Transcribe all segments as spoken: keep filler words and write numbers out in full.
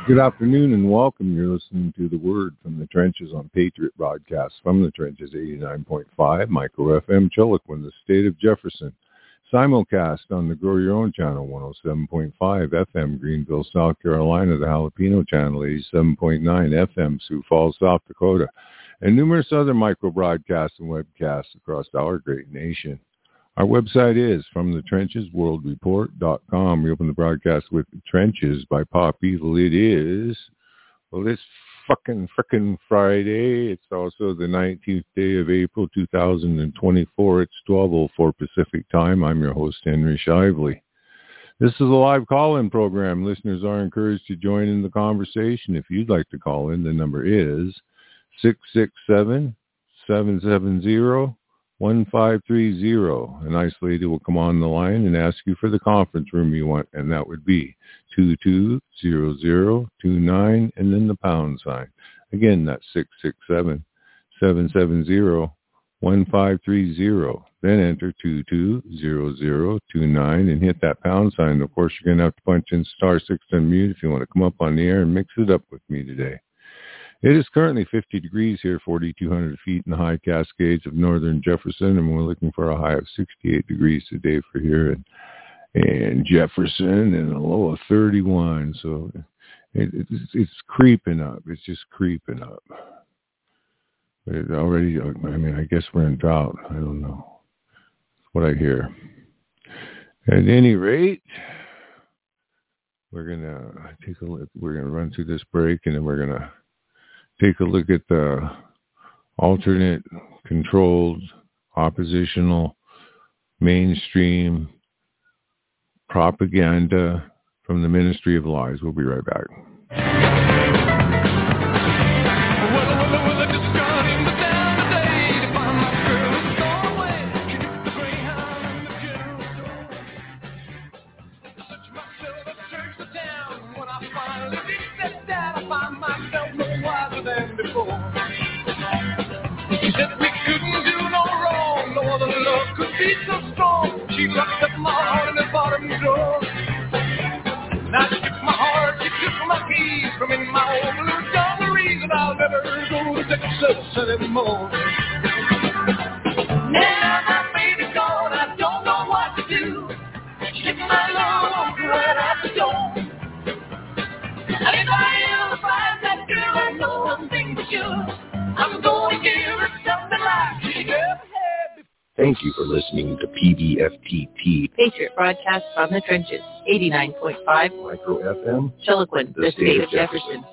Good afternoon and welcome. You're listening to The Word from the Trenches on Patriot Broadcast from the Trenches eighty-nine point five, Micro F M, Chiloquin, the state of Jefferson. Simulcast on the Grow Your Own channel, one oh seven point five F M, Greenville, South Carolina, the Jalapeno channel, eighty-seven point nine F M, Sioux Falls, South Dakota, and numerous other micro broadcasts and webcasts across our great nation. Our website is from the trenches world report dot com. We open the broadcast with Trenches by Pop Evil. It is, well, it's fucking frickin' Friday. It's also the nineteenth day of April, two thousand twenty-four. It's twelve oh four Pacific time. I'm your host, Henry Shively. This is a live call-in program. Listeners are encouraged to join in the conversation. If you'd like to call in, the number is six six seven, seven seven zero, one five three zero. A nice lady will come on the line and ask you for the conference room you want, and that would be two two zero zero two nine and then the pound sign. Again, that's six six seven, seven seven zero, one five three zero. Then enter two two zero zero two nine and hit that pound sign. Of course, you're going to have to punch in star six to unmute if you want to come up on the air and mix it up with me today. It is currently fifty degrees here, forty-two hundred feet in the high Cascades of northern Jefferson, and we're looking for a high of sixty-eight degrees today for here in, in Jefferson and a low of thirty-one. So it, it's, it's creeping up. It's just creeping up. It already, I mean, I guess we're in drought. I don't know. That's what I hear. At any rate, we're going to take a look. We're going to run through this break, and then we're going to take a look at the alternate, controlled, oppositional, mainstream propaganda from the Ministry of Lies. We'll be right back. She said we couldn't do no wrong, no other love could be so strong. She locked up my heart in the bottom drawer. Now she took my heart, she took my keys from in my old blue dungarees, and I'll never go to Texas anymore. Now my baby's gone, I don't know what to do. She took my love right out the door. And if I ever find that girl, I know one thing for sure. I'm going to give her something like she never had before. Thank you for listening to P B F T T, Patriot Broadcast from the Trenches, eighty-nine point five, Micro F M, Chiloquin, the state of Jefferson.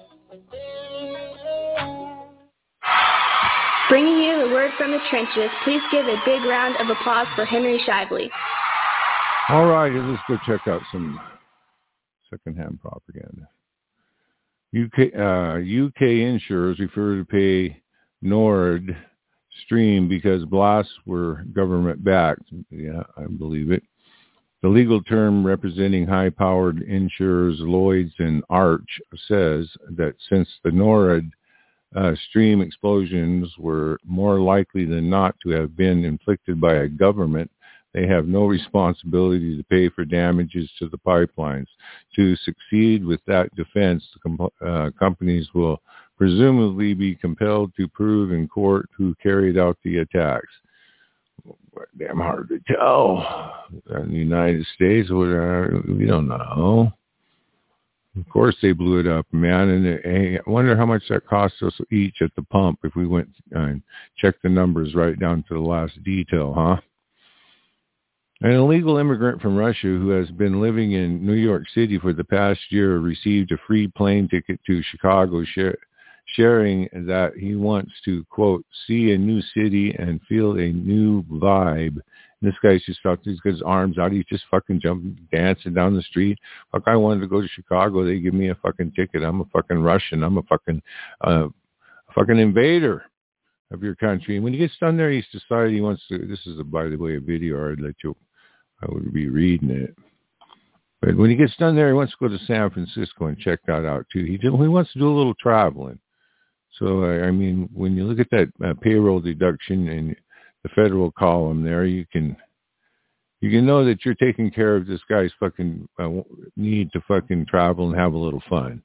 Bringing you the word from the trenches, please give a big round of applause for Henry Shively. All right, let's go check out some secondhand propaganda. U K, uh, U K insurers refer to pay Nord Stream because blasts were government-backed. Yeah, I believe it. The legal term representing high-powered insurers Lloyd's and Arch says that since the Nord uh, Stream explosions were more likely than not to have been inflicted by a government, they have no responsibility to pay for damages to the pipelines. To succeed with that defense, the com- uh, companies will presumably be compelled to prove in court who carried out the attacks. Damn hard to tell. In the United States, we don't know. Of course they blew it up, man. And it, hey, I wonder how much that cost us each at the pump if we went and checked the numbers right down to the last detail, huh? An illegal immigrant from Russia who has been living in New York City for the past year received a free plane ticket to Chicago, share, sharing that he wants to, quote, see a new city and feel a new vibe. And this guy's just out, he's got his arms out, he's just fucking jumping, dancing down the street. Fuck, I wanted to go to Chicago, they give me a fucking ticket. I'm a fucking Russian, I'm a fucking, uh, fucking invader of your country. And when he gets done there, he's decided he wants to, this is, a, by the way, a video, I'd let you, I would be reading it. But when he gets done there, he wants to go to San Francisco and check that out too. He, did, he wants to do a little traveling. So, I mean, when you look at that uh, payroll deduction in the federal column there, you can you can know that you're taking care of this guy's fucking uh, need to fucking travel and have a little fun.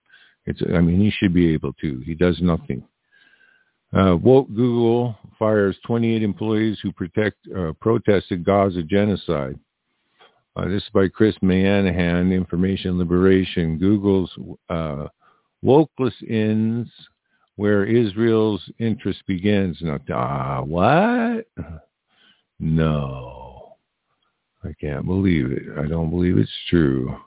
It's, I mean, he should be able to. He does nothing. Uh, woke Google fires twenty-eight employees who protect uh, protested Gaza genocide. Uh, this is by Chris Manahan, Information Liberation. Google's uh, wokeless ends where Israel's interest begins. Now, ah, what? No. I can't believe it. I don't believe it's true.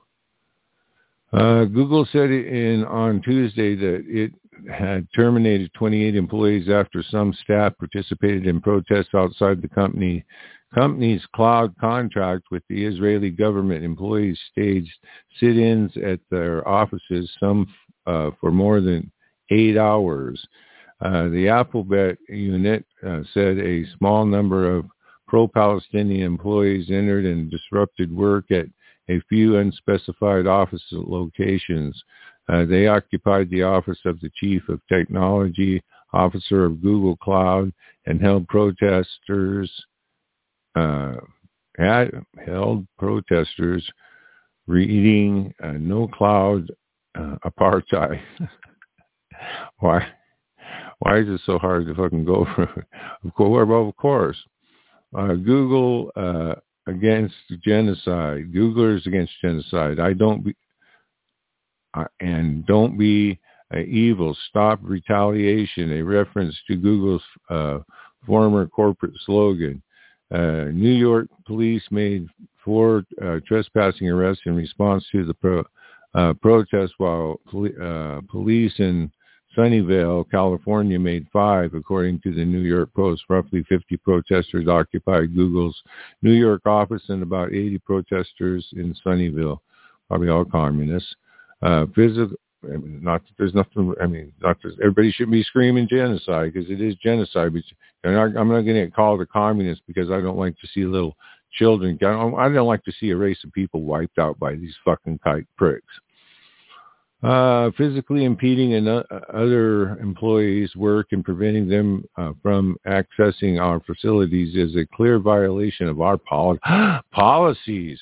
Uh, Google said in on Tuesday that it had terminated twenty-eight employees after some staff participated in protests outside the company. Company's cloud contract with the Israeli government. Employees staged sit-ins at their offices, some uh, for more than eight hours. Uh, the Alphabet unit uh, said a small number of pro-Palestinian employees entered and disrupted work at a few unspecified office locations. Uh, they occupied the office of the chief of technology officer of Google Cloud and held protesters uh, had held protesters reading uh, "No Cloud uh, Apartheid." Why? Why is it so hard to fucking go for it? Of course, well, of course. Uh, Google uh, against genocide. Googlers against genocide. I don't be, uh, and don't be uh, evil. Stop retaliation. A reference to Google's uh, former corporate slogan. Uh, New York police made four uh, trespassing arrests in response to the pro, uh, protest, while poli- uh, police in Sunnyvale, California, made five, according to the New York Post. Roughly fifty protesters occupied Google's New York office and about eighty protesters in Sunnyvale, probably all communists. Uh, physical, I mean, not that there's nothing, I mean, not that everybody should be screaming genocide, because it is genocide, but you're not, I'm not going to get called a communist because I don't like to see little children. I don't, I don't like to see a race of people wiped out by these fucking kite pricks. Uh, physically impeding an, uh, other employees' work and preventing them uh, from accessing our facilities is a clear violation of our poli- policies.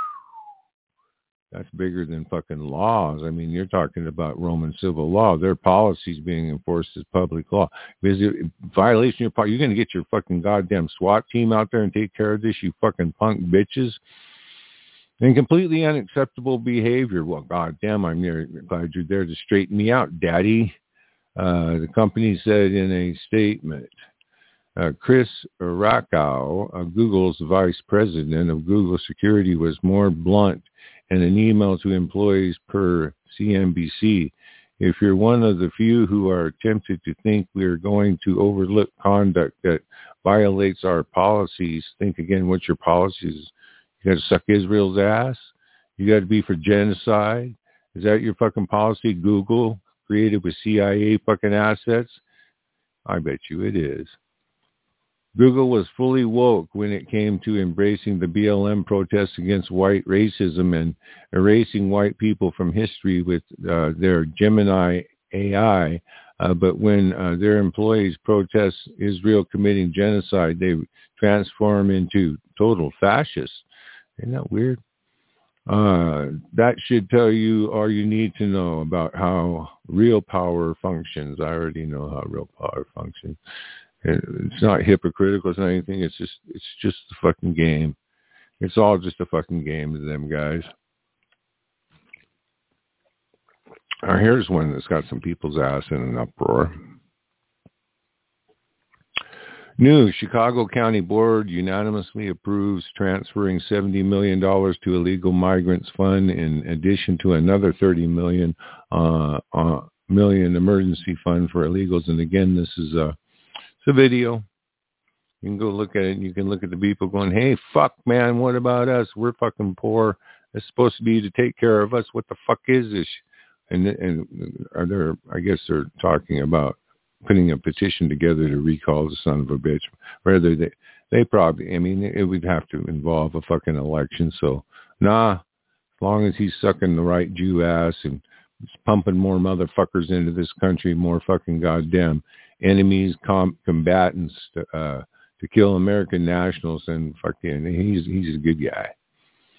That's bigger than fucking laws. I mean, you're talking about Roman civil law. Their policies being enforced as public law. Because it, violation of your, you're going to get your fucking goddamn SWAT team out there and take care of this, you fucking punk bitches. And completely unacceptable behavior. Well, goddamn, I'm there, glad you're there to straighten me out, Daddy. Uh, the company said in a statement. Uh, Chris Rakow, uh, Google's vice president of Google Security, was more blunt in an email to employees per C N B C. If you're one of the few who are tempted to think we're going to overlook conduct that violates our policies, think again what your policies. You got to suck Israel's ass? You got to be for genocide? Is that your fucking policy, Google, created with C I A fucking assets? I bet you it is. Google was fully woke when it came to embracing the B L M protests against white racism and erasing white people from history with uh, their Gemini A I. Uh, but when uh, their employees protest Israel committing genocide, they transform into total fascists. Isn't that weird? Uh, that should tell you all you need to know about how real power functions. I already know how real power functions. It's not hypocritical. It's not anything. It's just, it's just a fucking game. It's all just a fucking game to them guys. Now, here's one that's got some people's ass in an uproar. New Chicago County Board unanimously approves transferring seventy million dollars to illegal migrants fund in addition to another thirty million dollars uh, uh, million emergency fund for illegals. And again, this is a, it's a video. You can go look at it and you can look at the people going, hey, fuck, man, what about us? We're fucking poor. It's supposed to be to take care of us. What the fuck is this? And, and are there, I guess they're talking about putting a petition together to recall the son of a bitch. Rather, they, they probably, I mean, it would have to involve a fucking election. So, nah, as long as he's sucking the right Jew ass and pumping more motherfuckers into this country, more fucking goddamn enemies, com- combatants to, uh, to kill American nationals, and fucking, he's, he's a good guy.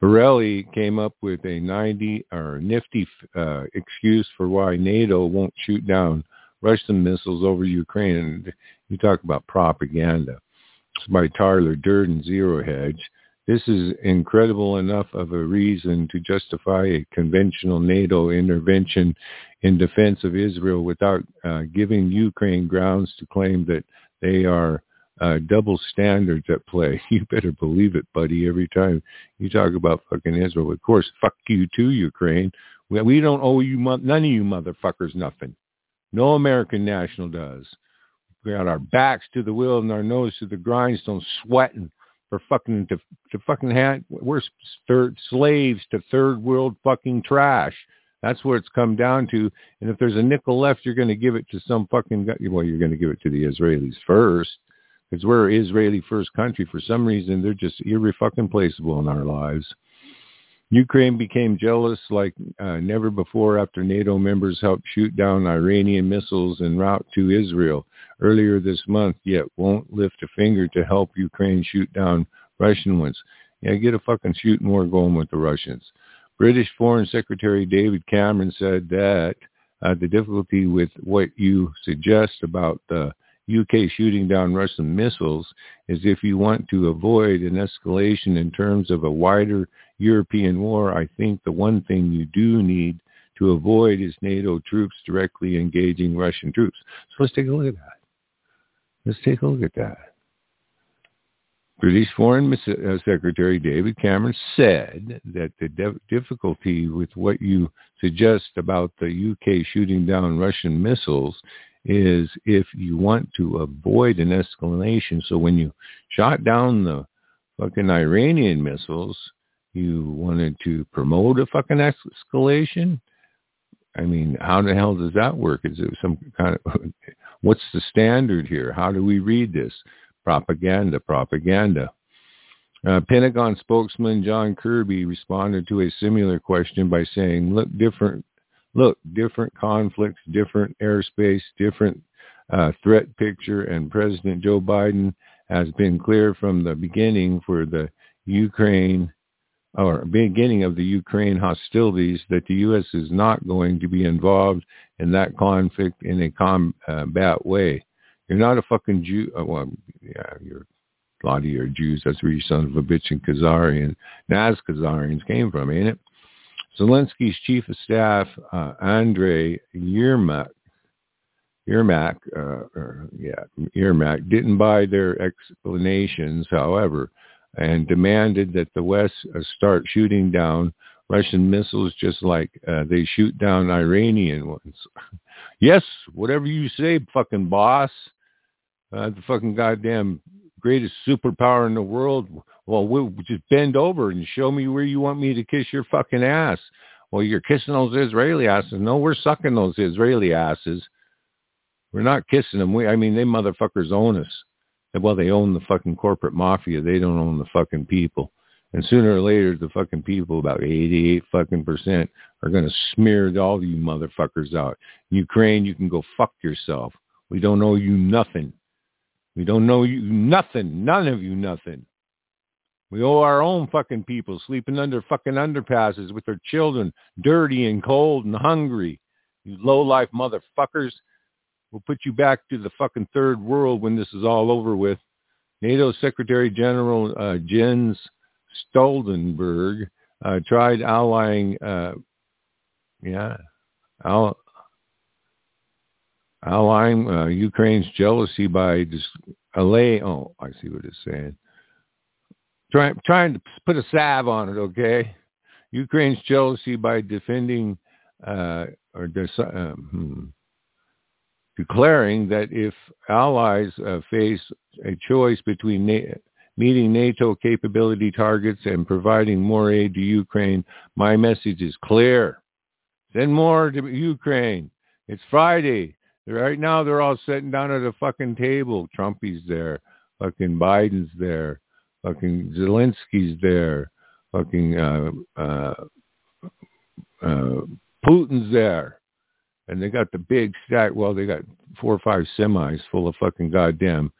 Borelli came up with a ninety or nifty uh, excuse for why NATO won't shoot down Russian missiles over Ukraine. And you talk about propaganda. It's by Tyler Durden, Zero Hedge. This is incredible enough of a reason to justify a conventional NATO intervention in defense of Israel without uh, giving Ukraine grounds to claim that they are uh, double standards at play. You better believe it, buddy, every time you talk about fucking Israel. Of course, fuck you too, Ukraine. We, we don't owe you, none of you motherfuckers, nothing. No American national does. We got our backs to the wheel and our nose to the grindstone, sweating. For fucking to, to fucking hand, we're third slaves to third world fucking trash. That's what it's come down to. And if there's a nickel left, you're going to give it to some fucking well, you're going to give it to the Israelis first, because we're an Israeli first country. For some reason, they're just irrefucking-placeable in our lives. Ukraine became jealous like uh, never before after NATO members helped shoot down Iranian missiles en route to Israel earlier this month, yet won't lift a finger to help Ukraine shoot down Russian ones. Yeah, get a fucking shooting war going with the Russians. British Foreign Secretary David Cameron said that uh, the difficulty with what you suggest about the U K shooting down Russian missiles is if you want to avoid an escalation in terms of a wider European war, I think the one thing you do need to avoid is NATO troops directly engaging Russian troops. So let's take a look at that. Let's take a look at that. British Foreign Secretary David Cameron said that the de- difficulty with what you suggest about the U K shooting down Russian missiles is if you want to avoid an escalation. So when you shot down the fucking Iranian missiles, you wanted to promote a fucking escalation? I mean, how the hell does that work? Is it some kind of, what's the standard here? How do we read this? Propaganda, propaganda. Uh, Pentagon spokesman John Kirby responded to a similar question by saying, look, different, look, different conflicts, different airspace, different uh, threat picture, and President Joe Biden has been clear from the beginning for the Ukraine or beginning of the Ukraine hostilities that the U S is not going to be involved in that conflict in a combat way. You're not a fucking Jew. Uh, well, yeah, you're a lot of you are Jews. That's where you son of a bitch and Khazarian, Naz Khazarians came from, ain't it? Zelensky's chief of staff, uh, Andrei Yermak, Yermak, uh, or, yeah, Yermak, didn't buy their explanations, however, and demanded that the West uh, start shooting down Russian missiles just like uh, they shoot down Iranian ones. Yes, whatever you say, fucking boss. Uh, the fucking goddamn greatest superpower in the world. Well, we'll just bend over and show me where you want me to kiss your fucking ass. Well, you're kissing those Israeli asses. No, we're sucking those Israeli asses. We're not kissing them. We, I mean, they motherfuckers own us. Well, they own the fucking corporate mafia. They don't own the fucking people. And sooner or later, the fucking people, about eighty-eight fucking percent, are going to smear all of you motherfuckers out. Ukraine, you can go fuck yourself. We don't owe you nothing. We don't know you nothing. None of you nothing. We owe our own fucking people sleeping under fucking underpasses with their children, dirty and cold and hungry. You low-life motherfuckers. We'll put you back to the fucking third world when this is all over with. NATO Secretary General uh, Jens Stoltenberg uh, tried allying, uh, yeah, all, allying uh, Ukraine's jealousy by dis- allay. Oh, I see what it's saying. Trying trying to put a salve on it, okay? Ukraine's jealousy by defending uh, or dis- uh, hmm, declaring that if allies uh, face a choice between Na- meeting NATO capability targets and providing more aid to Ukraine, my message is clear. Send more to Ukraine. It's Friday. Right now, they're all sitting down at a fucking table. Trumpy's there. Fucking Biden's there. Fucking Zelensky's there. Fucking uh, uh, uh, Putin's there. And they got the big stack. Well, they got four or five semis full of fucking goddamn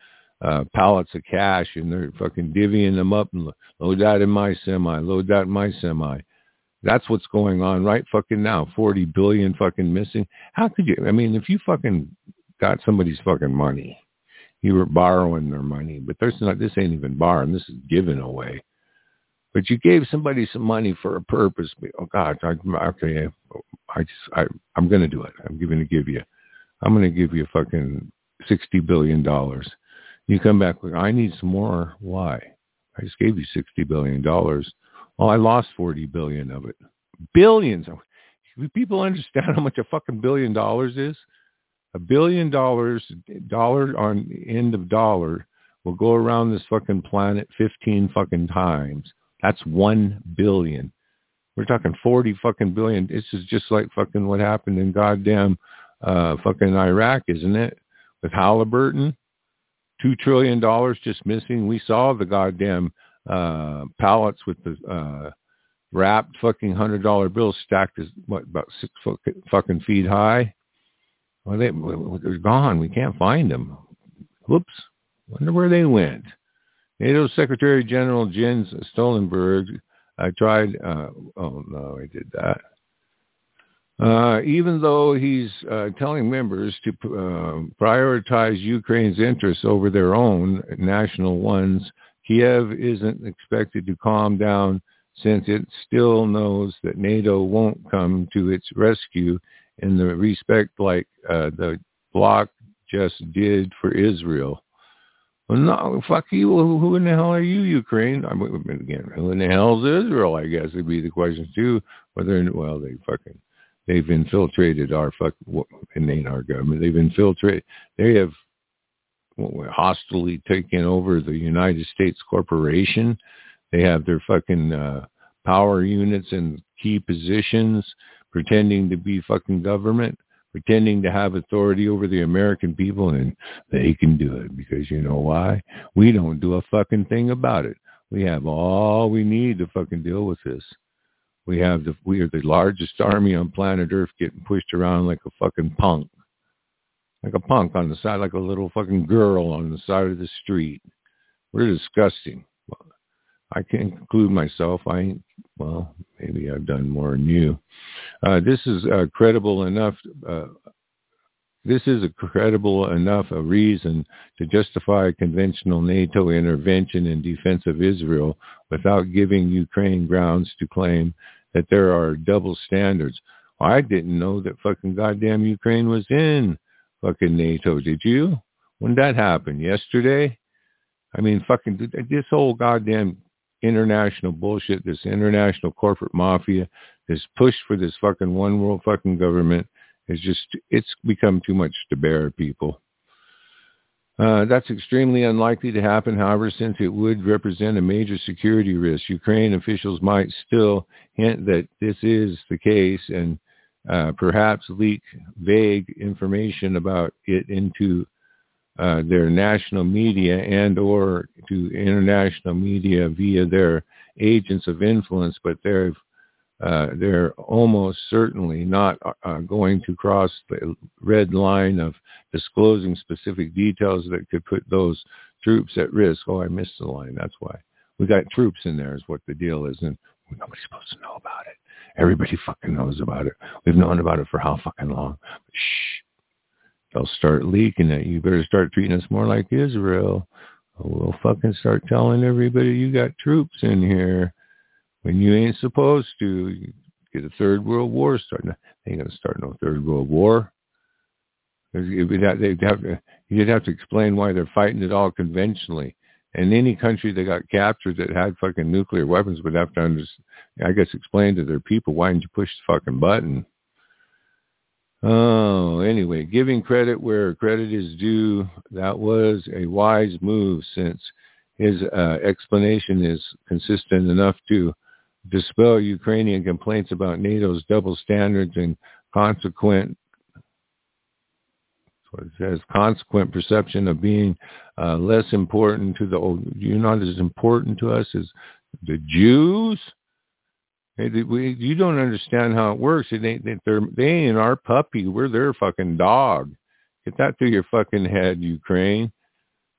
uh, pallets of cash, and they're fucking divvying them up and load that in my semi, load that in my semi. That's what's going on right fucking now. forty billion fucking missing. How could you? I mean, if you fucking got somebody's fucking money, you were borrowing their money, but there's not. This ain't even borrowing. This is giving away. But you gave somebody some money for a purpose. Oh God, I, okay, I just, I, I'm going to do it. I'm going to give you, I'm going to give you fucking sixty billion dollars. You come back with, I need some more. Why? I just gave you sixty billion dollars. Well, I lost forty billion of it. Billions. Do people understand how much a fucking billion dollars is? A billion dollars, dollar on end of dollar, will go around this fucking planet fifteen fucking times. That's one billion. We're talking forty fucking billion. This is just like fucking what happened in goddamn uh, fucking Iraq, isn't it? With Halliburton, two trillion dollars just missing. We saw the goddamn uh, pallets with the uh, wrapped fucking hundred dollar bills stacked as what about six foot fucking feet high. Well, they, they're gone. We can't find them. Whoops. Wonder where they went. NATO Secretary General Jens Stoltenberg, I tried, uh, oh no, I did that. Uh, even though he's uh, telling members to uh, prioritize Ukraine's interests over their own national ones, Kiev isn't expected to calm down since it still knows that NATO won't come to its rescue in the respect like uh, the bloc just did for Israel. Well, no, fuck you. Who in the hell are you, Ukraine? I mean, again, who in the hell is Israel? I guess would be the question too. Whether, well, they fucking, they've infiltrated our fuck, it ain't our government. They've infiltrated. They have well, hostilely taken over the United States corporation. They have their fucking uh, power units in key positions, pretending to be fucking government, pretending to have authority over the American people, and they can do it because you know why? We don't do a fucking thing about it. We have all we need to fucking deal with this. We have the, we are the largest army on planet Earth getting pushed around like a fucking punk. Like a punk on the side, like a little fucking girl on the side of the street. We're disgusting. I can't conclude myself. I ain't, well, maybe I've done more than you. Uh, this is uh, credible enough. Uh, this is a credible enough a reason to justify conventional NATO intervention in defense of Israel without giving Ukraine grounds to claim that there are double standards. I didn't know that fucking goddamn Ukraine was in fucking NATO. Did you? When did that happen? Yesterday? I mean, fucking this whole goddamn international bullshit, this international corporate mafia, this push for this fucking one world fucking government is just, it's become too much to bear, people. Uh, that's extremely unlikely to happen, however, since it would represent a major security risk. Ukraine officials might still hint that this is the case and uh, perhaps leak vague information about it into Uh, their national media and or to international media via their agents of influence, but they're uh, they're almost certainly not uh, going to cross the red line of disclosing specific details that could put those troops at risk. Oh, I missed the line. That's why. We got troops in there is what the deal is, and nobody's supposed to know about it. Everybody fucking knows about it. We've known about it for how fucking long? Shh. They'll start leaking it. You better start treating us more like Israel. We'll fucking start telling everybody you got troops in here when you ain't supposed to. You get a third world war starting. They ain't gonna start no third world war. They'd have to, you'd have to explain why they're fighting it all conventionally. And any country that got captured that had fucking nuclear weapons would have to, under, I guess, explain to their people, why didn't you push the fucking button? Oh, anyway, giving credit where credit is due, that was a wise move since his uh, explanation is consistent enough to dispel Ukrainian complaints about NATO's double standards and consequent, what it says, consequent perception of being uh, less important to the, oh, you're not as important to us as the Jews? Hey, we, you don't understand how it works. It ain't, they're, they ain't our puppy. We're their fucking dog. Get that through your fucking head, Ukraine.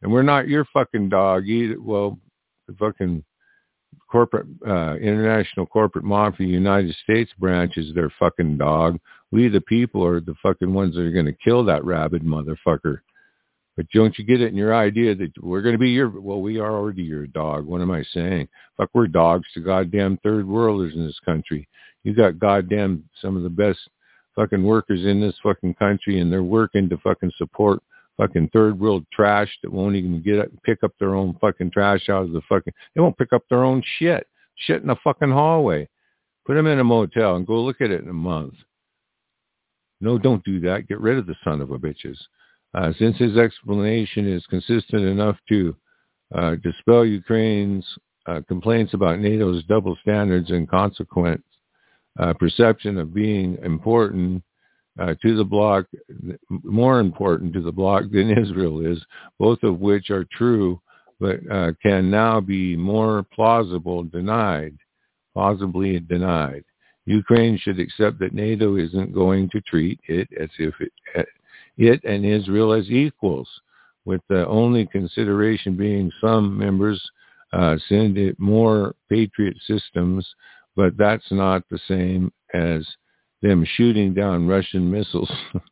And we're not your fucking dog either. Well, the fucking corporate, uh, international corporate mafia, United States branch is their fucking dog. We, the people, are the fucking ones that are going to kill that rabid motherfucker. But don't you get it in your idea that we're going to be your, well, we are already your dog. What am I saying? Fuck, we're dogs to goddamn third worlders in this country. You got goddamn some of the best fucking workers in this fucking country, and they're working to fucking support fucking third world trash that won't even get up, pick up their own fucking trash out of the fucking, they won't pick up their own shit. Shit in the fucking hallway. Put them in a motel and go look at it in a month. No, don't do that. Get rid of the son of a bitches. Uh, since his explanation is consistent enough to uh, dispel Ukraine's uh, complaints about NATO's double standards and consequent uh, perception of being important uh, to the bloc, more important to the bloc than Israel is, both of which are true, but uh, can now be more plausible denied, plausibly denied. Ukraine should accept that NATO isn't going to treat it as if it, it and Israel as equals, with the only consideration being some members uh, send it more Patriot systems, but that's not the same as them shooting down Russian missiles.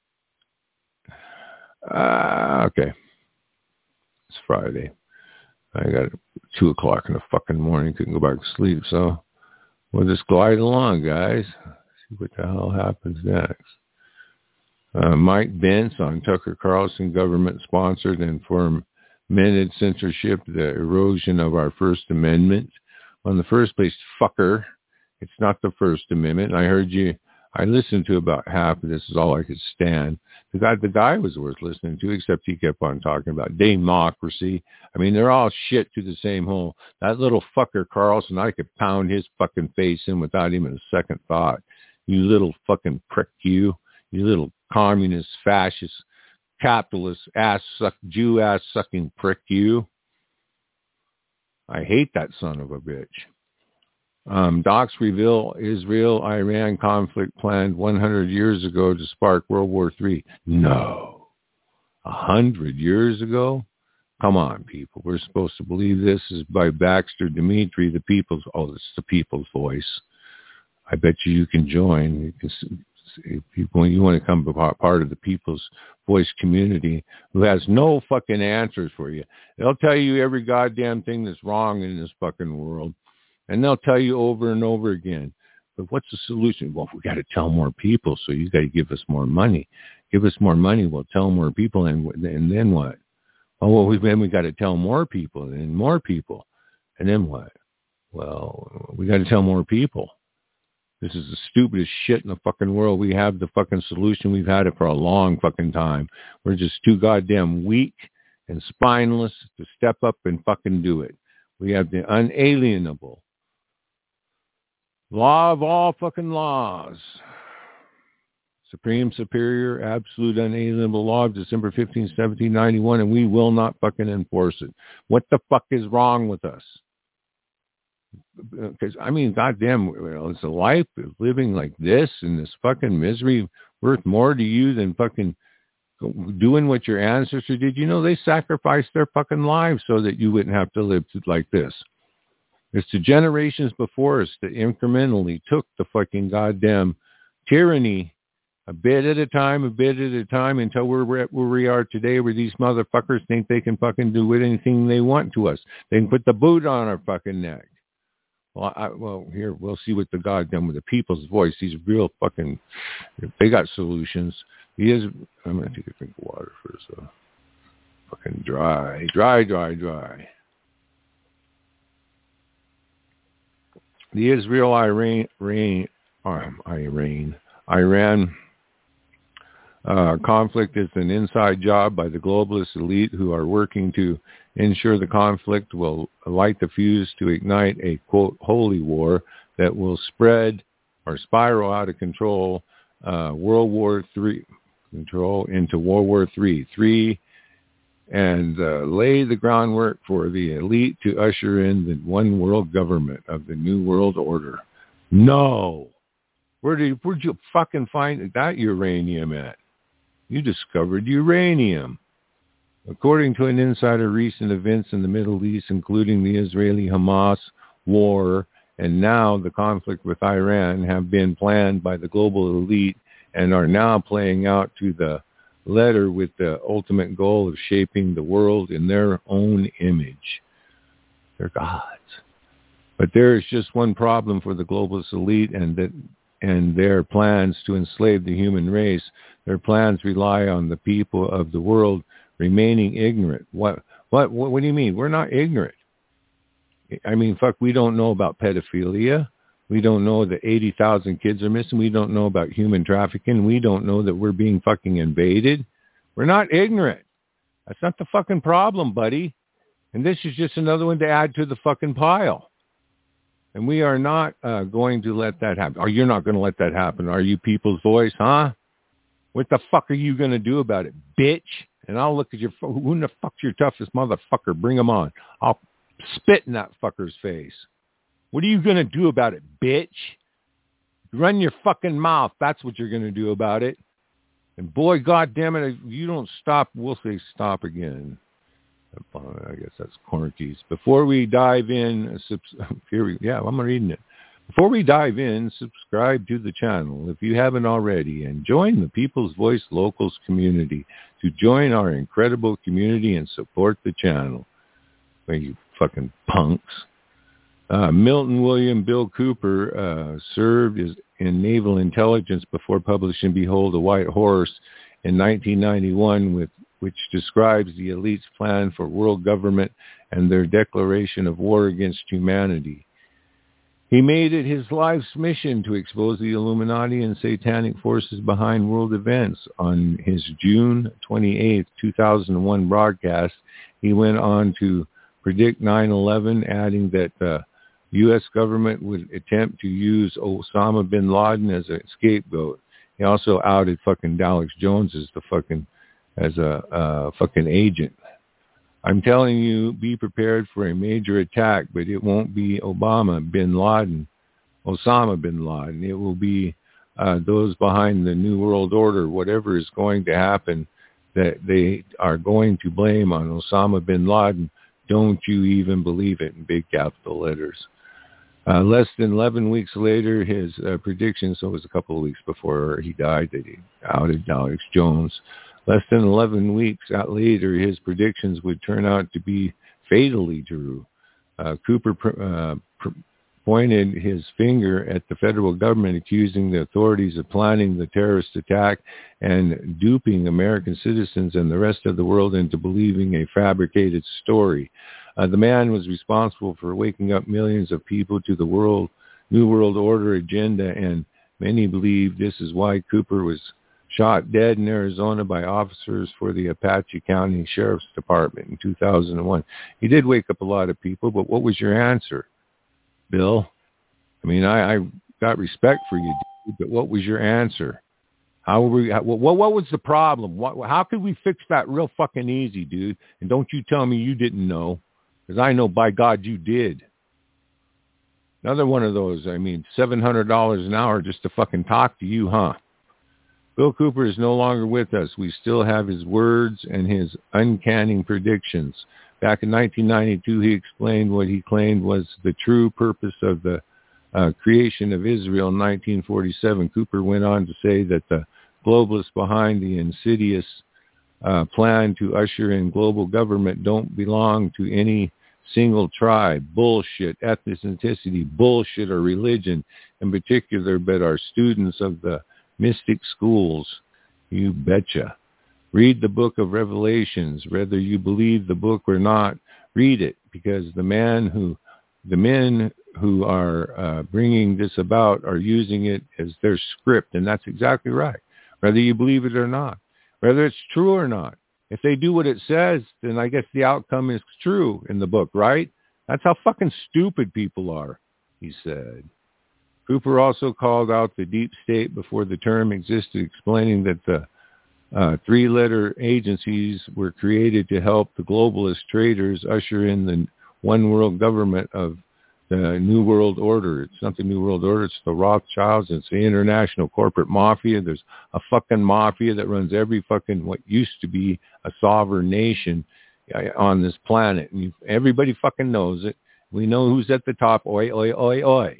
uh, okay. It's Friday. I got two o'clock in the fucking morning. Couldn't go back to sleep, so we'll just glide along, guys. See what the hell happens next. Uh, Mike Pence on Tucker Carlson, government-sponsored and fomented censorship, the erosion of our First Amendment. Well, in the first place, fucker, it's not the First Amendment. I heard you. I listened to about half of this. Is all I could stand. The guy, the guy was worth listening to, except he kept on talking about democracy. I mean, they're all shit to the same hole. That little fucker Carlson, I could pound his fucking face in without even a second thought. You little fucking prick, you. You little communist, fascist, capitalist, ass suck, Jew ass sucking prick, you. I hate that son of a bitch. Um, docs reveal Israel-Iran conflict planned one hundred years ago to spark World War Three. No. A hundred years ago? Come on, people. We're supposed to believe this is by Baxter Dimitri, the people's, oh, it's the people's voice. I bet you you can join. You can, if you, when you want to come part of the people's voice community who has no fucking answers for you. They'll tell you every goddamn thing that's wrong in this fucking world. And they'll tell you over and over again. But what's the solution? Well, we got to tell more people, so you got to give us more money. Give us more money, we'll tell more people, and and then what? Oh, well, we, then we got to tell more people, and more people. And then what? Well, we got to tell more people. This is the stupidest shit in the fucking world. We have the fucking solution. We've had it for a long fucking time. We're just too goddamn weak and spineless to step up and fucking do it. We have the unalienable law of all fucking laws. Supreme, superior, absolute, unalienable law of December fifteenth, seventeen ninety-one, and we will not fucking enforce it. What the fuck is wrong with us? Because, I mean, goddamn, well, is a life living like this in this fucking misery worth more to you than fucking doing what your ancestors did? You know, they sacrificed their fucking lives so that you wouldn't have to live like this. It's the generations before us that incrementally took the fucking goddamn tyranny a bit at a time, a bit at a time, until we're where we are today, where these motherfuckers think they can fucking do anything they want to us. They can put the boot on our fucking neck. Well, I, well, here, we'll see what the goddamn with the people's voice. These real fucking, they got solutions. He is, I'm going to take a drink of water first. So fucking dry, dry, dry, dry. The Israel-Iran, Iran, Iran, Iran uh, conflict is an inside job by the globalist elite who are working to ensure the conflict will light the fuse to ignite a, quote, holy war that will spread or spiral out of control uh, World War Three, control into World War Three, three, and uh, lay the groundwork for the elite to usher in the one world government of the New World Order. No. Where did, where'd you fucking find that uranium at? You discovered uranium. According to an insider, recent events in the Middle East, including the Israeli-Hamas war and now the conflict with Iran, have been planned by the global elite and are now playing out to the letter with the ultimate goal of shaping the world in their own image. They're gods. But there is just one problem for the globalist elite and that and their plans to enslave the human race. Their plans rely on the people of the world remaining ignorant. What, what, what, what do you mean? We're not ignorant. I mean, fuck, we don't know about pedophilia. We don't know that eighty thousand kids are missing. We don't know about human trafficking. We don't know that we're being fucking invaded. We're not ignorant. That's not the fucking problem, buddy. And this is just another one to add to the fucking pile. And we are not uh, going to let that happen. Or you're not going to let that happen. Are you People's Voice, huh? What the fuck are you going to do about it, bitch? And I'll look at your, who the fuck's your toughest motherfucker? Bring him on. I'll spit in that fucker's face. What are you going to do about it, bitch? Run your fucking mouth. That's what you're going to do about it. And boy, goddamn it, if you don't stop, we'll say stop again. I guess that's corner keys. Before we dive in, here we, yeah, I'm reading it. Before we dive in, subscribe to the channel if you haven't already, and join the People's Voice Locals community to join our incredible community and support the channel. Well, you fucking punks. Uh, Milton William Bill Cooper uh, served as in naval intelligence before publishing Behold a White Horse in nineteen ninety-one, with which describes the elite's plan for world government and their declaration of war against humanity. He made it his life's mission to expose the Illuminati and satanic forces behind world events. On his June twenty-eighth, two thousand one broadcast, he went on to predict nine eleven, adding that the U S government would attempt to use Osama bin Laden as a scapegoat. He also outed fucking Alex Jones as the fucking as a uh, fucking agent. I'm telling you, be prepared for a major attack, but it won't be Obama bin Laden, Osama bin Laden. It will be uh, those behind the New World Order. Whatever is going to happen, that they are going to blame on Osama bin Laden. Don't you even believe it, in big capital letters. Uh, less than eleven weeks later, his uh, prediction, so it was a couple of weeks before he died that he outed Alex Jones. Less than eleven weeks out later, his predictions would turn out to be fatally true. Uh, Cooper pr- uh, pr- pointed his finger at the federal government, accusing the authorities of planning the terrorist attack and duping American citizens and the rest of the world into believing a fabricated story. Uh, the man was responsible for waking up millions of people to the world New World Order agenda, and many believe this is why Cooper was shot dead in Arizona by officers for the Apache County Sheriff's Department in two thousand one. He did wake up a lot of people, but what was your answer, Bill? I mean, I, I got respect for you, dude, but what was your answer? How were we, how, what, what was the problem? What, how could we fix that real fucking easy, dude? And don't you tell me you didn't know, because I know by God you did. Another one of those, I mean, seven hundred dollars an hour just to fucking talk to you, huh? Bill Cooper is no longer with us. We still have his words and his uncanny predictions. Back in nineteen ninety-two, he explained what he claimed was the true purpose of the uh, creation of Israel in nineteen forty-seven. Cooper went on to say that the globalists behind the insidious uh, plan to usher in global government don't belong to any single tribe, bullshit, ethnicity, bullshit, or religion in particular, but are students of the mystic schools. You betcha. Read the book of Revelations. Whether you believe the book or not, read it, because the man who, the men who are uh, bringing this about are using it as their script, and that's exactly right. Whether you believe it or not, whether it's true or not. If they do what it says, then I guess the outcome is true in the book, right? That's how fucking stupid people are, he said. Cooper also called out the deep state before the term existed, explaining that the uh, three-letter agencies were created to help the globalist traders usher in the one world government of the New World Order. It's not the New World Order. It's the Rothschilds. It's the international corporate mafia. There's a fucking mafia that runs every fucking what used to be a sovereign nation on this planet. And you, everybody fucking knows it. We know who's at the top. Oi, oi, oi, oi.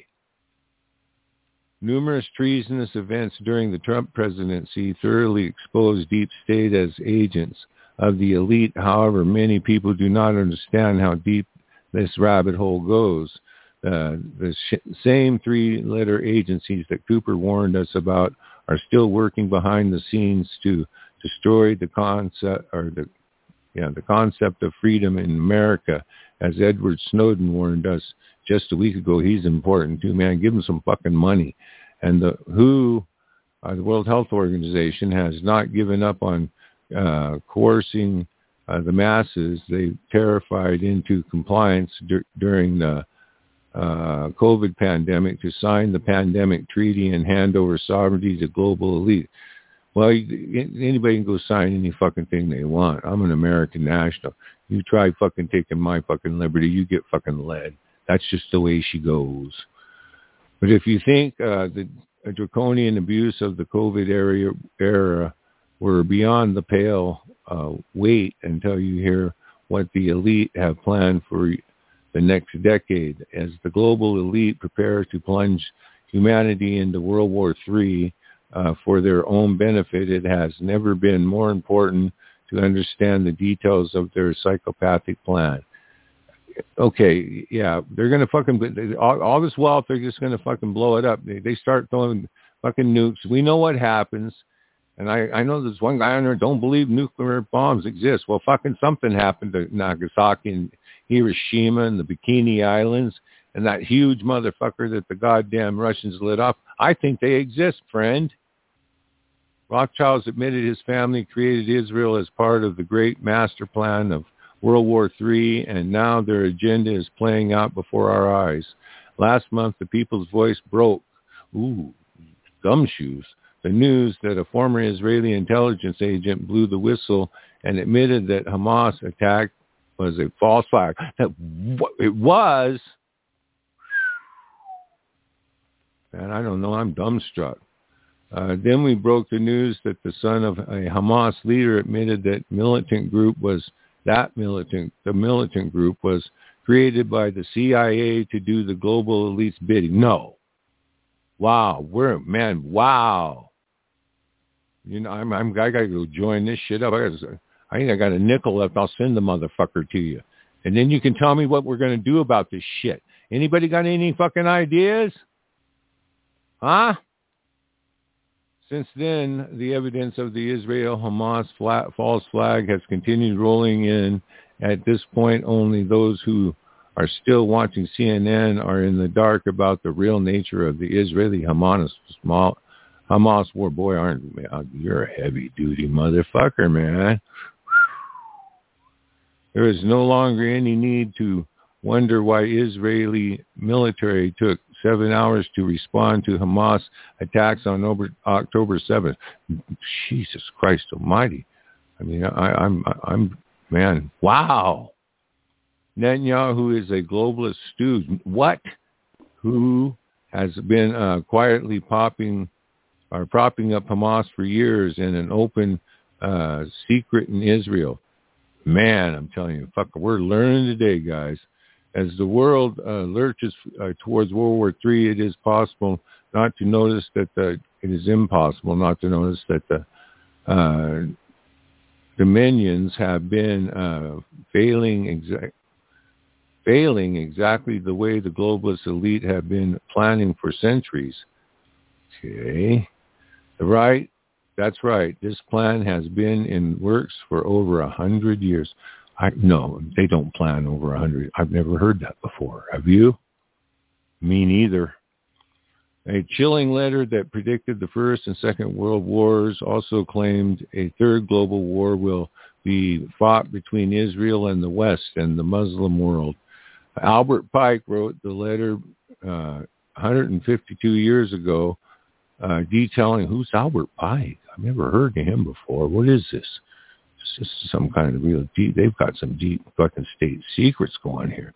Numerous treasonous events during the Trump presidency thoroughly exposed deep state as agents of the elite. However, many people do not understand how deep this rabbit hole goes. Uh, the sh- same three-letter agencies that Cooper warned us about are still working behind the scenes to destroy the concept or the yeah the concept of freedom in America. As Edward Snowden warned us just a week ago, he's important too, man. Give him some fucking money. And the W H O, uh, the World Health Organization, has not given up on uh, coercing uh, the masses. They terrified into compliance dur- during the uh, COVID pandemic to sign the pandemic treaty and hand over sovereignty to global elite. Well, you, anybody can go sign any fucking thing they want. I'm an American national. You try fucking taking my fucking liberty, you get fucking led. That's just the way she goes. But if you think uh, the draconian abuse of the COVID era, era were beyond the pale, uh, wait until you hear what the elite have planned for the next decade. As the global elite prepare to plunge humanity into World War Three uh, for their own benefit, it has never been more important to understand the details of their psychopathic plan. Okay, yeah, they're going to fucking, all, all this wealth, they're just going to fucking blow it up. They, they start throwing fucking nukes. We know what happens. And I, I know there's one guy on there, don't believe nuclear bombs exist. Well, fucking something happened to Nagasaki and Hiroshima and the Bikini Islands and that huge motherfucker that the goddamn Russians lit off. I think they exist, friend. Rothschilds admitted his family created Israel as part of the great master plan of World War Three, and now their agenda is playing out before our eyes. Last month, the People's Voice broke, ooh, gumshoes, the news that a former Israeli intelligence agent blew the whistle and admitted that Hamas attack was a false flag. That it was, and I don't know, I'm dumbstruck. Uh, then we broke the news that the son of a Hamas leader admitted that militant group was That militant, the militant group was created by the C I A to do the global elite's bidding. No. Wow. We're, man, wow. You know, I'm, I'm, I got to go join this shit up. I, gotta, I think I got a nickel left. I'll send the motherfucker to you. And then you can tell me what we're going to do about this shit. Anybody got any fucking ideas? Huh? Since then, the evidence of the Israel-Hamas flat, false flag has continued rolling in. At this point, only those who are still watching C N N are in the dark about the real nature of the Israeli-Hamas small, Hamas war. Boy, aren't man, you're a heavy-duty motherfucker, man. There is no longer any need to wonder why Israeli military took seven hours to respond to Hamas attacks on October seventh. Jesus Christ Almighty! I mean, I, I'm, I'm, man, wow. Netanyahu is a globalist stooge. What? Who has been uh, quietly popping or propping up Hamas for years in an open uh, secret in Israel? Man, I'm telling you, fuck, we're learning today, guys. As the world uh, lurches uh, towards World War Three, it is possible not to notice that the, it is impossible not to notice that the uh, dominions have been uh, failing, exa- failing exactly the way the globalist elite have been planning for centuries. Okay, the right, that's right. This plan has been in works for over a hundred years. I, no, they don't plan over a hundred. I've never heard that before. Have you? Me neither. A chilling letter that predicted the First and Second World Wars also claimed a third global war will be fought between Israel and the West and the Muslim world. Albert Pike wrote the letter uh, one hundred fifty-two years ago, uh, detailing who's Albert Pike. I've never heard of him before. What is this? It's just some kind of real deep, they've got some deep fucking state secrets going here.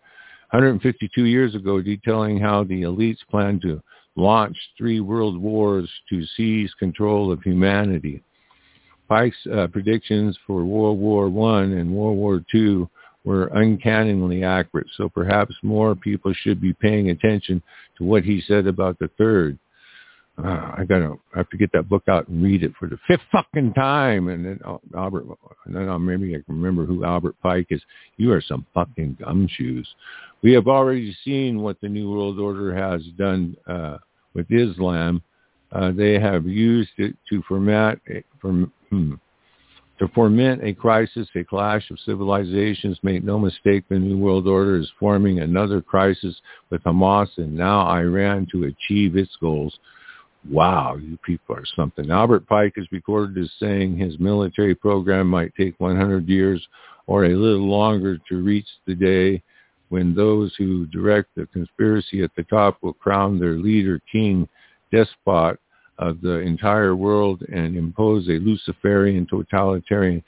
hundred fifty-two years ago, detailing how the elites planned to launch three world wars to seize control of humanity. Pike's uh, predictions for World War One and World War Two were uncannily accurate, so perhaps more people should be paying attention to what he said about the third. Uh, I gotta I have to get that book out and read it for the fifth fucking time, and then uh, Albert, and then I'll, maybe I can remember who Albert Pike is. You are some fucking gumshoes. We have already seen what the New World Order has done uh, with Islam. Uh, they have used it to format a, form, hmm, to foment a crisis, a clash of civilizations. Make no mistake, the New World Order is forming another crisis with Hamas and now Iran to achieve its goals. Wow, you people are something. Albert Pike is recorded as saying his military program might take one hundred years or a little longer to reach the day when those who direct the conspiracy at the top will crown their leader, king, despot of the entire world and impose a Luciferian totalitarian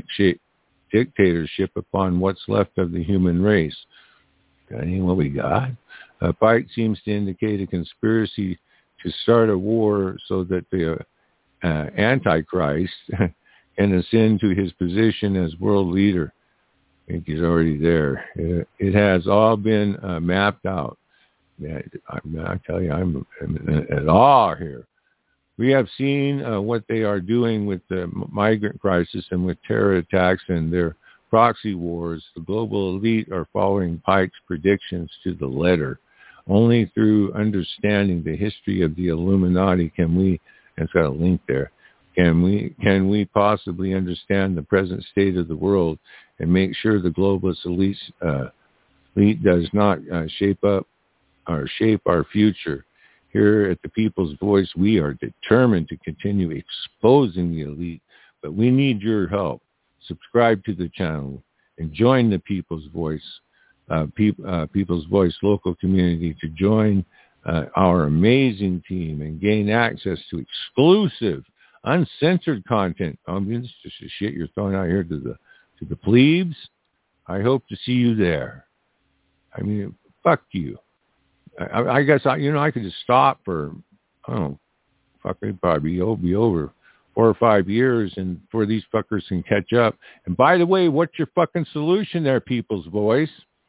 dictatorship upon what's left of the human race. Got any what we got? Uh, Pike seems to indicate a conspiracy to start a war so that the uh, uh, Antichrist can ascend to his position as world leader. I think he's already there. It, it has all been uh, mapped out. Yeah, I, I tell you, I'm, I'm at awe here. We have seen uh, what they are doing with the migrant crisis and with terror attacks and their proxy wars. The global elite are following Pike's predictions to the letter. Only through understanding the history of the Illuminati can we, and it's got a link there, can we can we possibly understand the present state of the world and make sure the globalist elite, uh, elite does not uh, shape up or shape our future. Here at the People's Voice, we are determined to continue exposing the elite, but we need your help. Subscribe to the channel and join the People's Voice, uh, Pe- uh, People's Voice local community to join uh, our amazing team and gain access to exclusive, uncensored content. I mean, it's just the shit you're throwing out here to the to the plebes. I hope to see you there. I mean, fuck you. I, I guess, I, you know, I could just stop for, I don't know, fuck, it'd probably be, be over four or five years and before these fuckers can catch up. And by the way, what's your fucking solution there, People's Voice?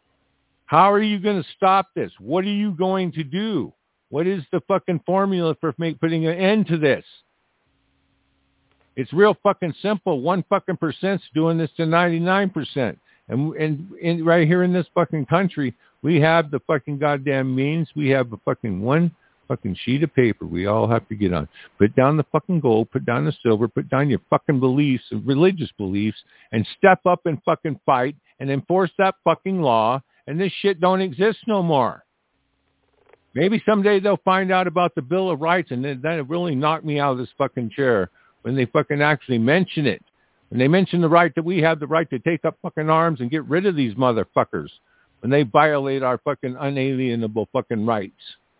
How are you going to stop this? What are you going to do? What is the fucking formula for make, putting an end to this? It's real fucking simple. One fucking percent's doing this to ninety-nine percent. And, and, and right here in this fucking country, we have the fucking goddamn means. We have a fucking one fucking sheet of paper we all have to get on. Put down the fucking gold, put down the silver, put down your fucking beliefs, religious beliefs, and step up and fucking fight and enforce that fucking law, and this shit don't exist no more. Maybe someday they'll find out about the Bill of Rights, and then that'll really knock me out of this fucking chair when they fucking actually mention it. When they mention the right that we have the right to take up fucking arms and get rid of these motherfuckers when they violate our fucking unalienable fucking rights.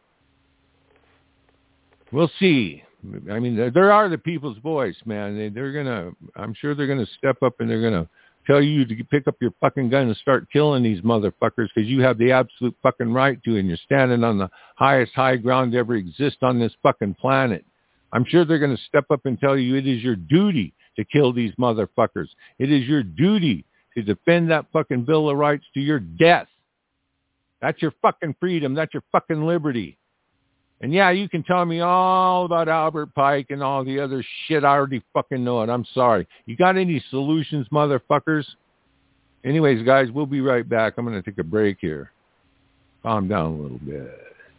We'll see. I mean, there, there are the People's Voice, man. They, they're going to, I'm sure they're going to step up and they're going to tell you to pick up your fucking gun and start killing these motherfuckers because you have the absolute fucking right to, and you're standing on the highest high ground to ever exist on this fucking planet. I'm sure they're going to step up and tell you it is your duty to kill these motherfuckers. It is your duty to defend that fucking Bill of Rights to your death. That's your fucking freedom. That's your fucking liberty. And yeah, you can tell me all about Albert Pike and all the other shit. I already fucking know it. I'm sorry. You got any solutions, motherfuckers? Anyways, guys, we'll be right back. I'm going to take a break here. Calm down a little bit.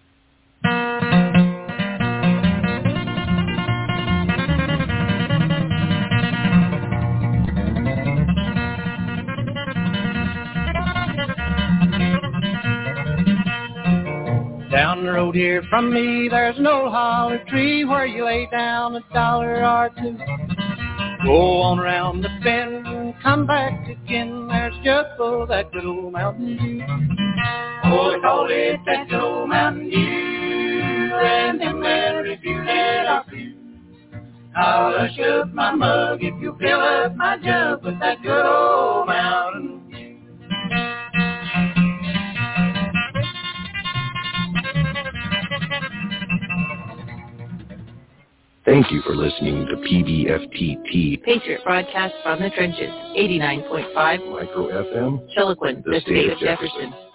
Down the road here from me, there's an old hollow tree where you lay down a dollar or two. Go on around the bend and come back again. There's just for that good old Mountain Dew. Oh, they call it that good old Mountain Dew, and them men refuse it off you. I'll hush up my mug if you fill up my jug with that good old Mountain Dew. Thank you for listening to P B F T T, Patriot Broadcast from the Trenches, eighty-nine point five Micro F M, Chiloquin, the, the state of Jefferson. Jefferson.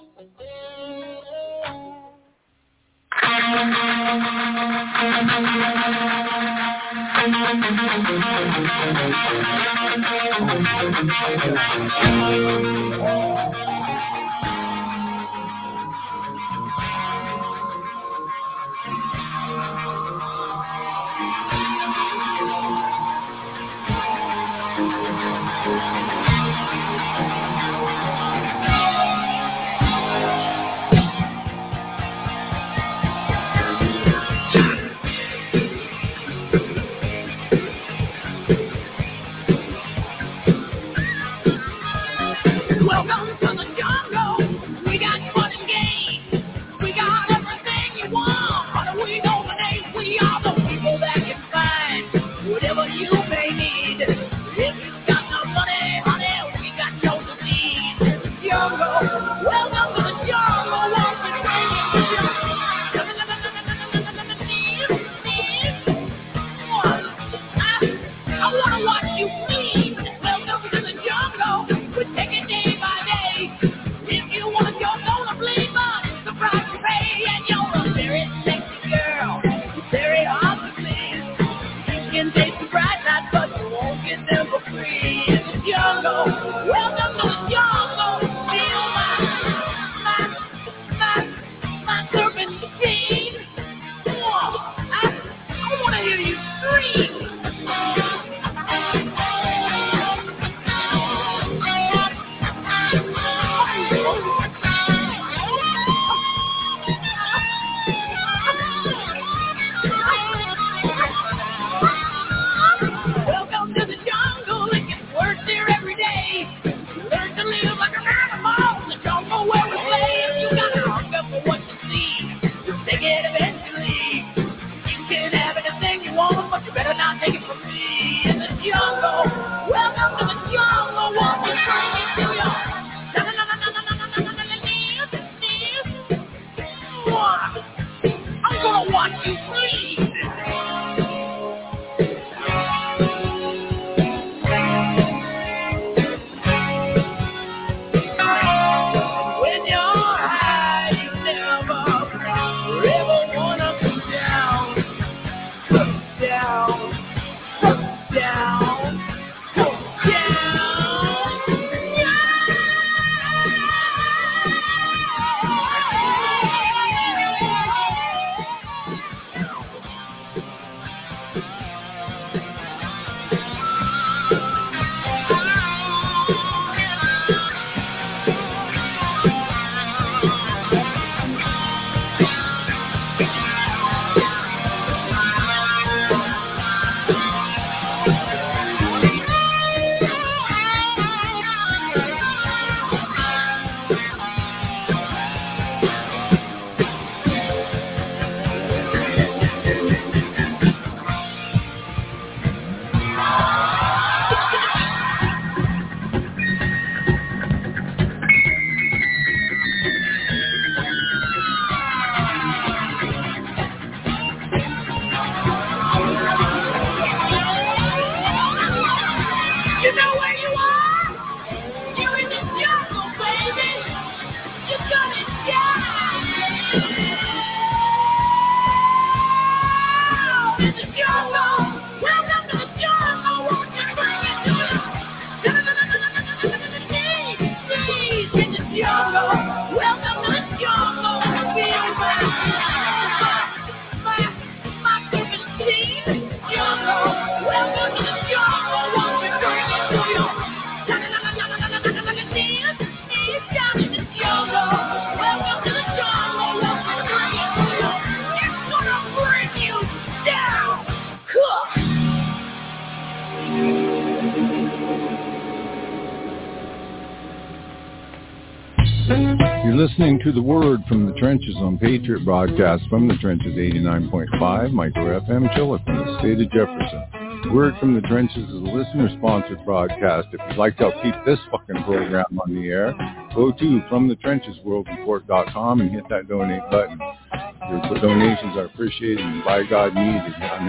Listening to the Word from the Trenches on Patriot Broadcast from the Trenches, eighty-nine point five Micro F M, Chiloquin, the state of Jefferson. Word from the Trenches is a listener-sponsored broadcast. If you'd like to help keep this fucking program on the air, go to from the trenches world report dot com and hit that donate button. Your donations are appreciated and by God needed on your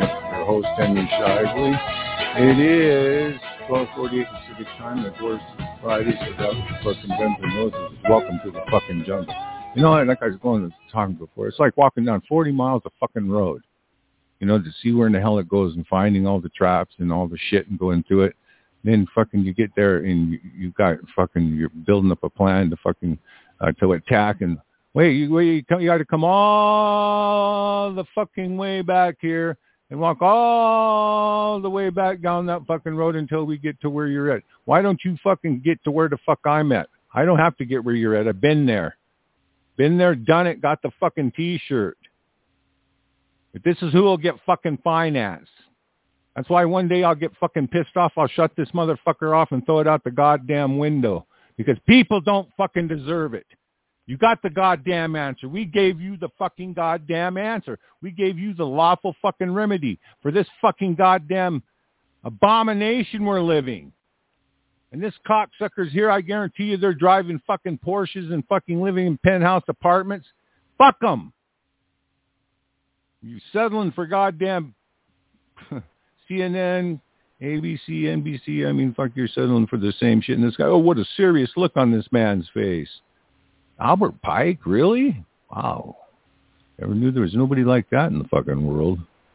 host, Henry Shively. It is twelve forty-eight Pacific time. Of course, it's Friday, so that was fucking Guns N' Roses. Welcome to the fucking jungle. You know, like I was going to talk before, it's like walking down forty miles of fucking road, you know, to see where in the hell it goes and finding all the traps and all the shit and going through it. Then fucking you get there and you, you got fucking, you're building up a plan to fucking, uh, to attack and wait, you, wait, you, you got to come all the fucking way back here and walk all the way back down that fucking road until we get to where you're at. Why don't you fucking get to where the fuck I'm at? I don't have to get where you're at. I've been there. Been there, done it, got the fucking T-shirt. But this is who will get fucking financed. That's why one day I'll get fucking pissed off. I'll shut this motherfucker off and throw it out the goddamn window. Because people don't fucking deserve it. You got the goddamn answer. We gave you the fucking goddamn answer. We gave you the lawful fucking remedy for this fucking goddamn abomination we're living. And this cocksuckers here, I guarantee you they're driving fucking Porsches and fucking living in penthouse apartments. Fuck them. You're settling for goddamn C N N, A B C, N B C. I mean, fuck, you're settling for the same shit. And this guy, oh, what a serious look on this man's face. Albert Pike, really? Wow. Never knew there was nobody like that in the fucking world.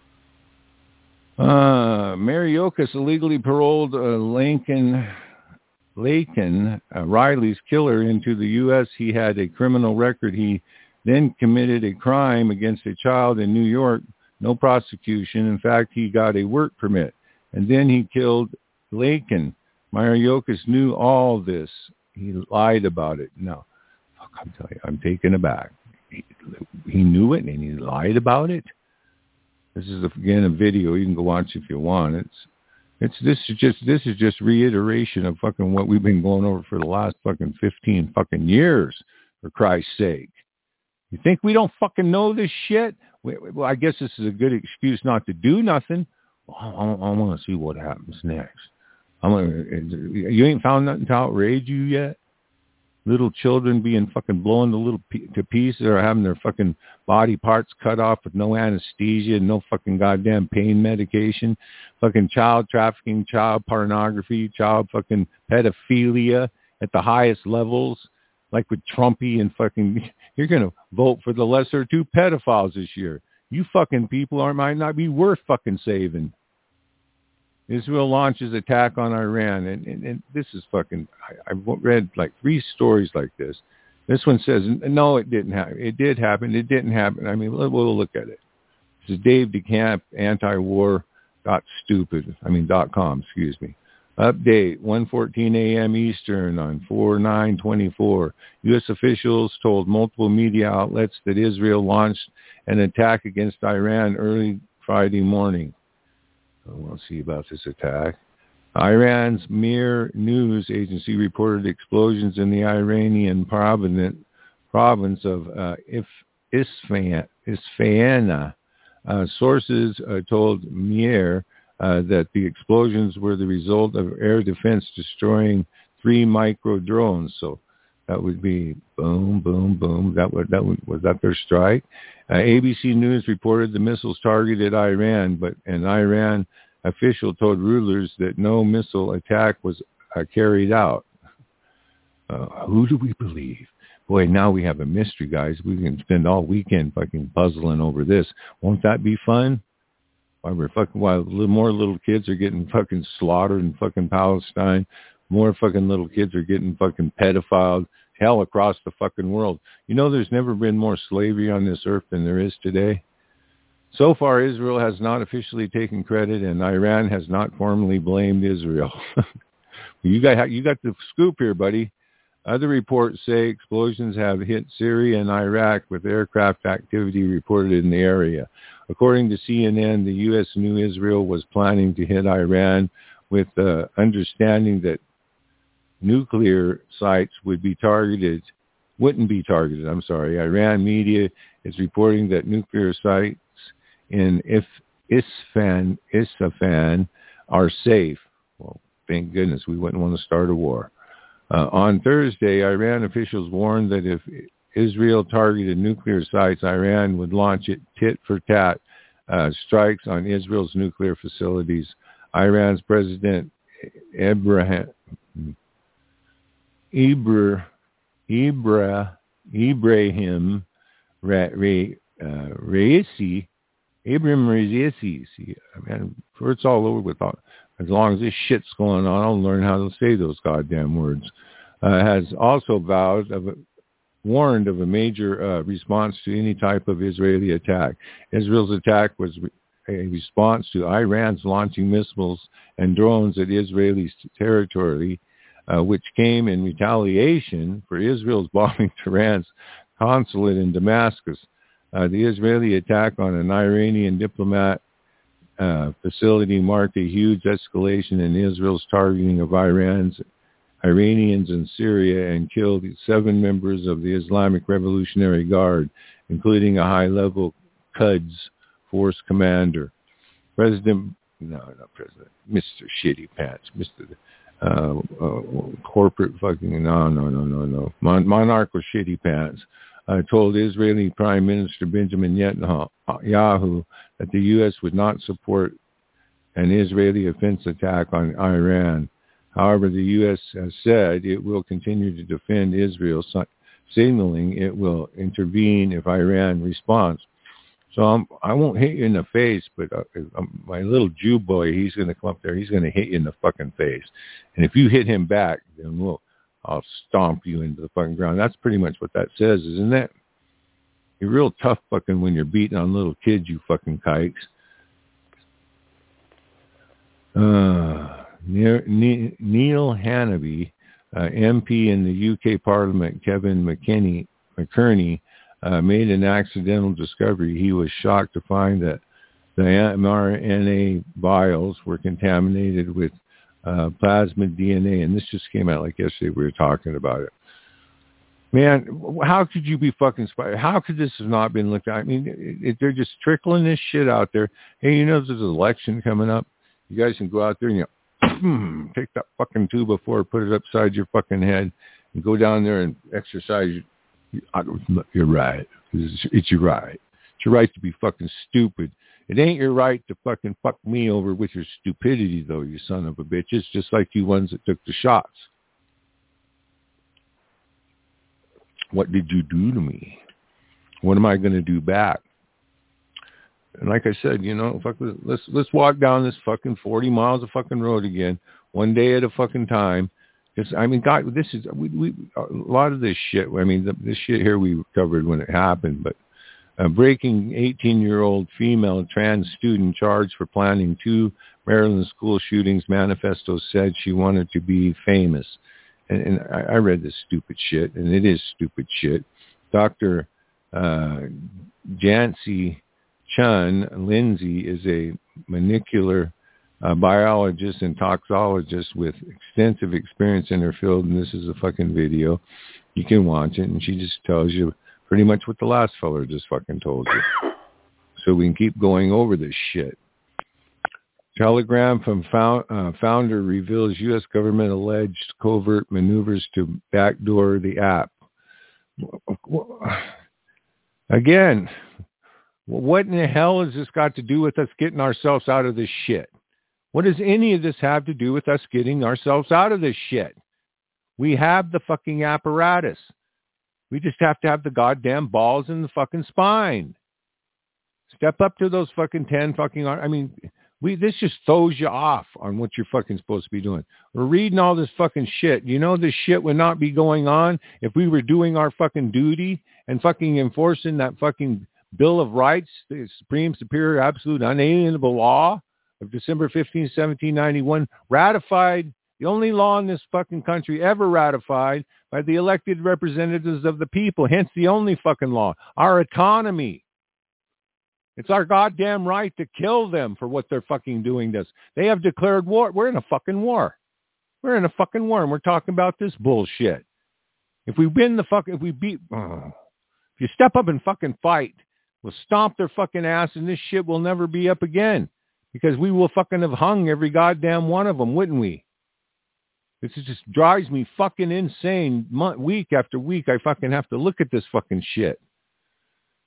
Uh, Mayorkas illegally paroled uh, Lincoln... Laken, uh, Riley's killer, into the U S. He had a criminal record. He then committed a crime against a child in New York. No prosecution. In fact, he got a work permit. And then he killed Laken. Mayorkas knew all this. He lied about it. No, fuck, I'm telling you, I'm taken aback. He, he knew it and he lied about it. This is, again, a video. You can go watch if you want. It's It's this is just this is just reiteration of fucking what we've been going over for the last fucking fifteen fucking years, for Christ's sake. You think we don't fucking know this shit? Well, I guess this is a good excuse not to do nothing. Well, I, I, I want to see what happens next. I'm gonna, you ain't found nothing to outrage you yet? Little children being fucking blown to little p- to pieces, or having their fucking body parts cut off with no anesthesia and no fucking goddamn pain medication. Fucking child trafficking, child pornography, child fucking pedophilia at the highest levels. Like with Trumpy and fucking, you're going to vote for the lesser two pedophiles this year. You fucking people are might not be worth fucking saving. Israel launches attack on Iran, and, and, and this is fucking, I, I've read like three stories like this. This one says, no, it didn't happen. It did happen. It didn't happen. I mean, we'll, we'll look at it. This is Dave DeCamp, anti-war dot stupid, I mean, dot com, excuse me. Update, one fourteen a.m. Eastern on four nine twenty-four. U S officials told multiple media outlets that Israel launched an attack against Iran early Friday morning. So we'll see about this attack. Iran's Mir news agency reported explosions in the Iranian province, province of uh, If, Isfahan, Isfahan. Uh, sources uh, told Mir uh, that the explosions were the result of air defense destroying three micro drones. So that would be boom, boom, boom. That would, that would, was that their strike? Uh, A B C News reported the missiles targeted Iran, but an Iran official told rulers that no missile attack was uh, carried out. Uh, who do we believe? Boy, now we have a mystery, guys. We can spend all weekend fucking puzzling over this. Won't that be fun? While we're fucking, while little, more little kids are getting fucking slaughtered in fucking Palestine, more fucking little kids are getting fucking pedophiled, hell, across the fucking world. You know, there's never been more slavery on this earth than there is today. So far, Israel has not officially taken credit, and Iran has not formally blamed Israel. you got you got the scoop here, buddy. Other reports say explosions have hit Syria and Iraq, with aircraft activity reported in the area. According to C N N, the U S knew Israel was planning to hit Iran, with the understanding that nuclear sites would be targeted, wouldn't be targeted, I'm sorry. Iran media is reporting that nuclear sites in If, Isfahan, Isfahan are safe. Well, thank goodness, we wouldn't want to start a war. Uh, on Thursday, Iran officials warned that if Israel targeted nuclear sites, Iran would launch it tit for tat uh, strikes on Israel's nuclear facilities. Iran's President Ibrahim Ibra, Ibra, Ibrahim Ra, Ra, uh, Raisi, Ibrahim Raisi, see, I mean, it's all over with all, as long as this shit's going on, I'll learn how to say those goddamn words, uh, has also vowed of a, warned of a major uh, response to any type of Israeli attack. Israel's attack was a response to Iran's launching missiles and drones at Israeli territory, uh, which came in retaliation for Israel's bombing Tehran's consulate in Damascus. Uh, the Israeli attack on an Iranian diplomat uh, facility marked a huge escalation in Israel's targeting of Iran's Iranians in Syria and killed seven members of the Islamic Revolutionary Guard, including a high-level Quds force commander. President, no, not President, Mister Shitty Pants, Mister Uh, uh, corporate fucking, no, no, no, no, no, Mon- monarch with Shitty Pants, uh, told Israeli Prime Minister Benjamin Netanyahu that the U S would not support an Israeli offensive attack on Iran. However, the U S has said it will continue to defend Israel, signaling it will intervene if Iran responds. So I'm, I won't hit you in the face, but uh, um, my little Jew boy, he's going to come up there. He's going to hit you in the fucking face. And if you hit him back, then we'll, I'll stomp you into the fucking ground. That's pretty much what that says, isn't it? You're real tough fucking when you're beating on little kids, you fucking kikes. Uh, Neil Hannaby, uh, M P in the U K Parliament, Kevin McKinney, McKerney, uh, made an accidental discovery. He was shocked to find that the mRNA vials were contaminated with uh, plasmid D N A, and this just came out like yesterday. We were talking about it. Man, how could you be fucking spied? How could this have not been looked at? I mean, it, it, they're just trickling this shit out there. Hey, you know there's an election coming up. You guys can go out there and you know, take that fucking two before, put it upside your fucking head, and go down there and exercise. You're right. It's, it's your right. It's your right to be fucking stupid. It ain't your right to fucking fuck me over with your stupidity, though, you son of a bitch. It's just like you ones that took the shots. What did you do to me? What am I going to do back? And like I said, you know, fuck, let's let's walk down this fucking forty miles of fucking road again, one day at a fucking time. Because I mean, God, this is we we a lot of this shit. I mean, the, this shit here we covered when it happened. But uh, breaking eighteen-year-old female trans student charged for planning two Maryland school shootings. Manifesto said she wanted to be famous. And, and I, I read this stupid shit, and it is stupid shit. Doctor uh, Jancy Chun Lindsay is a molecular uh, biologist and toxologist with extensive experience in her field, and this is a fucking video. You can watch it, and she just tells you pretty much what the last fella just fucking told you. So we can keep going over this shit. Telegram from found, uh, founder reveals U S government alleged covert maneuvers to backdoor the app. Again, what in the hell has this got to do with us getting ourselves out of this shit? What does any of this have to do with us getting ourselves out of this shit? We have the fucking apparatus. We just have to have the goddamn balls in the fucking spine. Step up to those fucking ten fucking... I mean... We, this just throws you off on what you're fucking supposed to be doing. We're reading all this fucking shit. You know this shit would not be going on if we were doing our fucking duty and fucking enforcing that fucking Bill of Rights, the Supreme, Superior, Absolute, Unalienable Law of December fifteenth, seventeen ninety-one, ratified, the only law in this fucking country ever ratified by the elected representatives of the people, hence the only fucking law. Our autonomy. It's our goddamn right to kill them for what they're fucking doing to us. They have declared war. We're in a fucking war. We're in a fucking war, and we're talking about this bullshit. If we win the fuck, if we beat, oh, if you step up and fucking fight, we'll stomp their fucking ass, and this shit will never be up again because we will fucking have hung every goddamn one of them, wouldn't we? This just drives me fucking insane. Month, week after week, I fucking have to look at this fucking shit.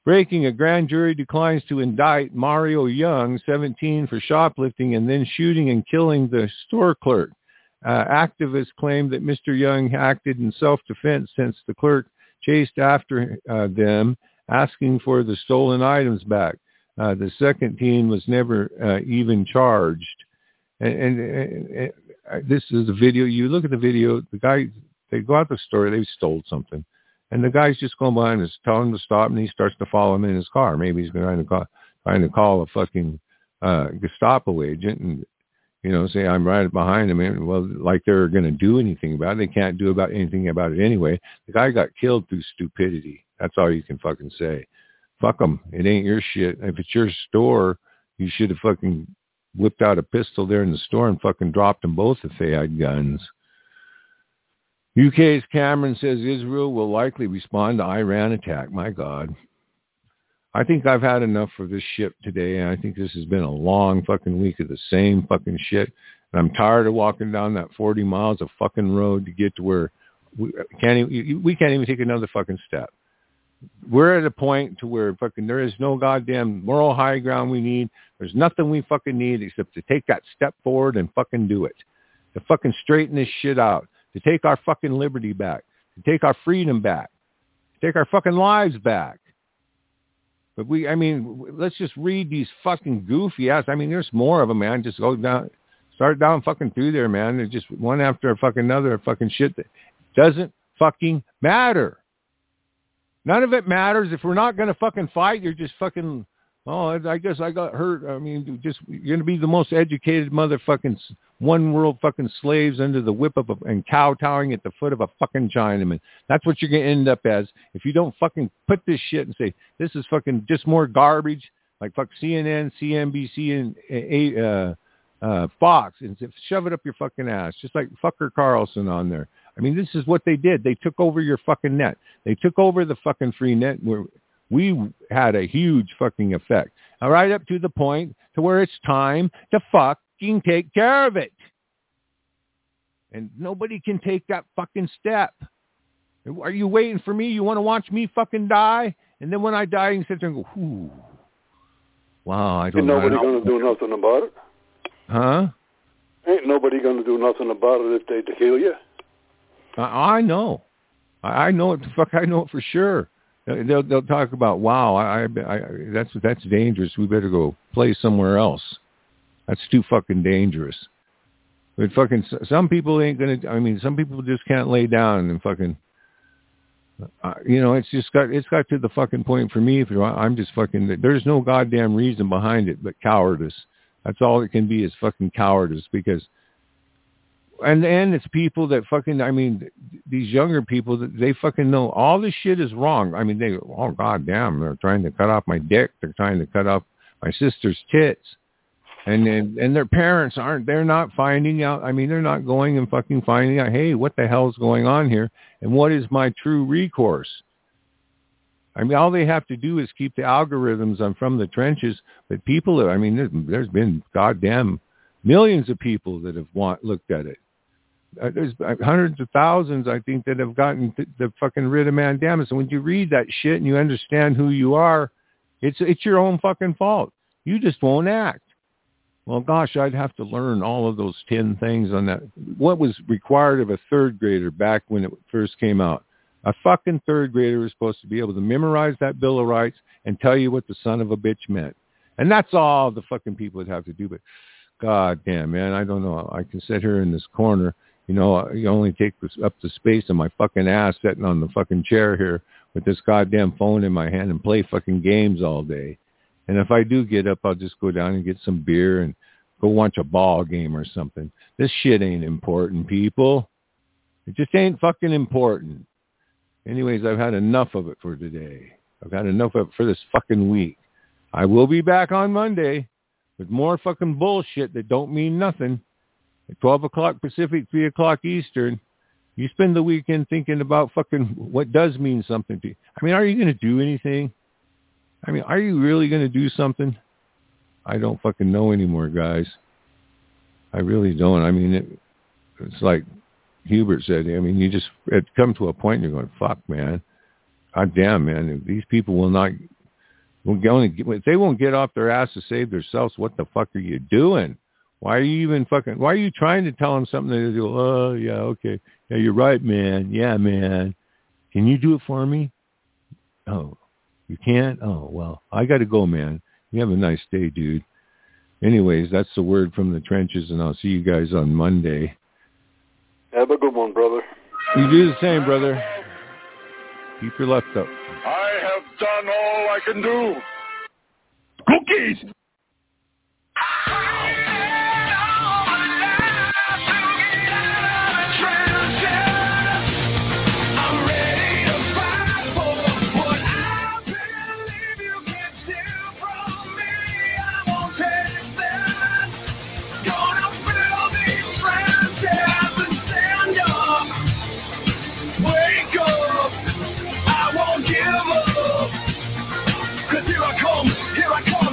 Breaking, a grand jury declines to indict Mario Young, seventeen, for shoplifting and then shooting and killing the store clerk. Uh, activists claim that Mister Young acted in self-defense since the clerk chased after uh, them, asking for the stolen items back. Uh, the second teen was never uh, even charged. And, and, and, and uh, this is a video. You look at the video, the guy, they go out the store, they stole something. And the guy's just going by and is telling him to stop, and he starts to follow him in his car. Maybe he's trying to call, trying to call a fucking uh, Gestapo agent and, you know, say, I'm right behind him. And, well, like they're going to do anything about it. They can't do about anything about it anyway. The guy got killed through stupidity. That's all you can fucking say. Fuck them. It ain't your shit. If it's your store, you should have fucking whipped out a pistol there in the store and fucking dropped them both if they had guns. U K's Cameron says Israel will likely respond to Iran attack. My God. I think I've had enough for this shit today, and I think this has been a long fucking week of the same fucking shit. And I'm tired of walking down that forty miles of fucking road to get to where we can't even, we can't even take another fucking step. We're at a point to where fucking there is no goddamn moral high ground we need. There's nothing we fucking need except to take that step forward and fucking do it. To fucking straighten this shit out. To take our fucking liberty back. To take our freedom back. To take our fucking lives back. But we, I mean, let's just read these fucking goofy ass. I mean, there's more of them, man. Just go down, start down fucking through there, man. They're just one after a fucking another fucking shit that doesn't fucking matter. None of it matters. If we're not going to fucking fight, you're just fucking, oh, I guess I got hurt. I mean, just, you're going to be the most educated motherfucking one world fucking slaves under the whip of a, and kowtowing at the foot of a fucking Chinaman. That's what you're going to end up as if you don't fucking put this shit and say, this is fucking just more garbage, like fuck C N N, C N B C, and uh, uh, Fox, and shove it up your fucking ass, just like fucker Carlson on there. I mean, this is what they did. They took over your fucking net. They took over the fucking free net where we had a huge fucking effect. All right, up to the point to where it's time to fucking take care of it. And nobody can take that fucking step. Are you waiting for me? You want to watch me fucking die? And then when I die, you can sit there and go, ooh. Wow, I don't Ain't know. Ain't nobody going to do nothing about it. Huh? Ain't nobody going to do nothing about it if they to kill you. I, I know. I, I know it. Fuck, I know it for sure. They'll they'll talk about, wow, I, I, I that's that's dangerous. We better go play somewhere else. That's too fucking dangerous. But fucking some people ain't gonna. I mean, some people just can't lay down and fucking. Uh, you know, it's just got it's got to the fucking point for me. If you're, I'm just fucking. There's no goddamn reason behind it but cowardice. That's all it can be is fucking cowardice because. And and it's people that fucking, I mean, these younger people, that they fucking know all this shit is wrong. I mean, they, oh, goddamn, they're trying to cut off my dick. They're trying to cut off my sister's tits. And, and and their parents aren't, they're not finding out. I mean, they're not going and fucking finding out, hey, what the hell's going on here? And what is my true recourse? I mean, all they have to do is keep the algorithms on from the trenches. But people, I mean, there's, there's been goddamn millions of people that have want, looked at it. Uh, there's hundreds of thousands, I think, that have gotten th- the fucking rid of mandamus. And when you read that shit and you understand who you are, it's it's your own fucking fault. You just won't act. Well, gosh, I'd have to learn all of those ten things on that. What was required of a third grader back when it first came out? A fucking third grader was supposed to be able to memorize that Bill of Rights and tell you what the son of a bitch meant. And that's all the fucking people would have to do. But God damn, man, I don't know. I can sit here in this corner. You know, you only take this up the space of my fucking ass sitting on the fucking chair here with this goddamn phone in my hand and play fucking games all day. And if I do get up, I'll just go down and get some beer and go watch a ball game or something. This shit ain't important, people. It just ain't fucking important. Anyways, I've had enough of it for today. I've had enough of it for this fucking week. I will be back on Monday with more fucking bullshit that don't mean nothing. At twelve o'clock Pacific, three o'clock Eastern, you spend the weekend thinking about fucking what does mean something to you. I mean, are you going to do anything? I mean, are you really going to do something? I don't fucking know anymore, guys. I really don't. I mean, it, it's like Hubert said. I mean, you just it come to a point and you're going, fuck, man. God damn, man. These people will not, If they won't get off their ass to save themselves, what the fuck are you doing? Why are you even fucking, why are you trying to tell them something that they go, oh, yeah, okay. Yeah, you're right, man. Yeah, man. Can you do it for me? Oh, you can't? Oh, well, I got to go, man. You have a nice day, dude. Anyways, that's the word from the trenches, and I'll see you guys on Monday. Have a good one, brother. You do the same, brother. Keep your left up. I have done all I can do. Cookies! Here I come, here I come.